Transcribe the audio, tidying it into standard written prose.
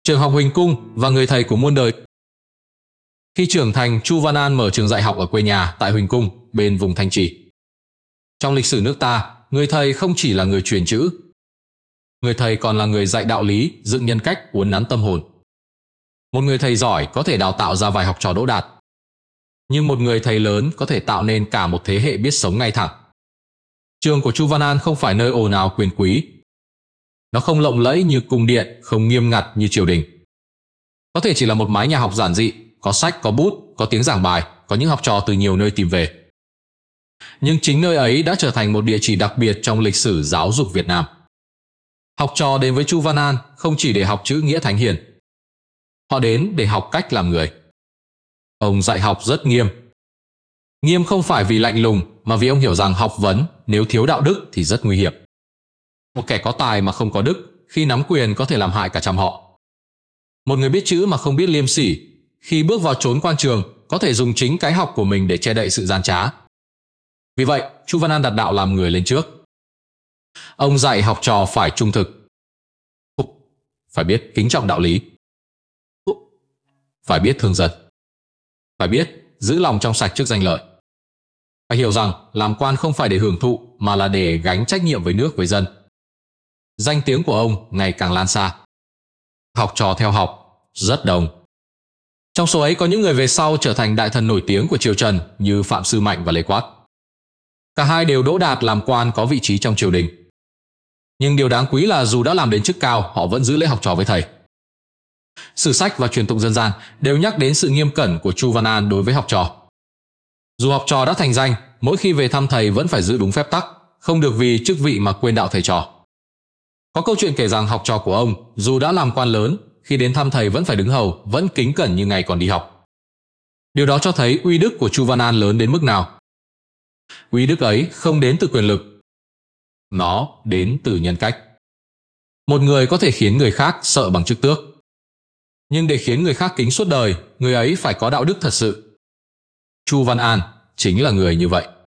Trường học Huỳnh Cung và người thầy của muôn đời. Khi trưởng thành, Chu Văn An mở trường dạy học ở quê nhà tại Huỳnh Cung, bên vùng Thanh Trì. Trong lịch sử nước ta, người thầy không chỉ là người truyền chữ. Người thầy còn là người dạy đạo lý, dựng nhân cách, uốn nắn tâm hồn. Một người thầy giỏi có thể đào tạo ra vài học trò đỗ đạt. Nhưng một người thầy lớn có thể tạo nên cả một thế hệ biết sống ngay thẳng. Trường của Chu Văn An không phải nơi ồn ào quyền quý. Nó không lộng lẫy như cung điện, không nghiêm ngặt như triều đình. Có thể chỉ là một mái nhà học giản dị, có sách, có bút, có tiếng giảng bài, có những học trò từ nhiều nơi tìm về. Nhưng chính nơi ấy đã trở thành một địa chỉ đặc biệt trong lịch sử giáo dục Việt Nam. Học trò đến với Chu Văn An không chỉ để học chữ nghĩa thánh hiền. Họ đến để học cách làm người. Ông dạy học rất nghiêm. Nghiêm không phải vì lạnh lùng, mà vì ông hiểu rằng học vấn nếu thiếu đạo đức thì rất nguy hiểm. Một kẻ có tài mà không có đức, khi nắm quyền có thể làm hại cả trăm họ. Một người biết chữ mà không biết liêm sỉ, khi bước vào chốn quan trường có thể dùng chính cái học của mình để che đậy sự gian trá. Vì vậy, Chu Văn An đặt đạo làm người lên trước. Ông dạy học trò phải trung thực, phải biết kính trọng đạo lý, phải biết thương dân, phải biết giữ lòng trong sạch trước danh lợi. Phải hiểu rằng làm quan không phải để hưởng thụ mà là để gánh trách nhiệm với nước với dân. Danh tiếng của ông ngày càng lan xa. Học trò theo học rất đông. Trong số ấy có những người về sau trở thành đại thần nổi tiếng của triều Trần như Phạm Sư Mạnh và Lê Quát. Cả hai đều đỗ đạt làm quan có vị trí trong triều đình. Nhưng điều đáng quý là dù đã làm đến chức cao, họ vẫn giữ lễ học trò với thầy. Sử sách và truyền tụng dân gian đều nhắc đến sự nghiêm cẩn của Chu Văn An đối với học trò. Dù học trò đã thành danh, mỗi khi về thăm thầy vẫn phải giữ đúng phép tắc, không được vì chức vị mà quên đạo thầy trò. Có câu chuyện kể rằng học trò của ông, dù đã làm quan lớn, khi đến thăm thầy vẫn phải đứng hầu, vẫn kính cẩn như ngày còn đi học. Điều đó cho thấy uy đức của Chu Văn An lớn đến mức nào. Uy đức ấy không đến từ quyền lực, nó đến từ nhân cách. Một người có thể khiến người khác sợ bằng chức tước, nhưng để khiến người khác kính suốt đời, người ấy phải có đạo đức thật sự. Chu Văn An chính là người như vậy.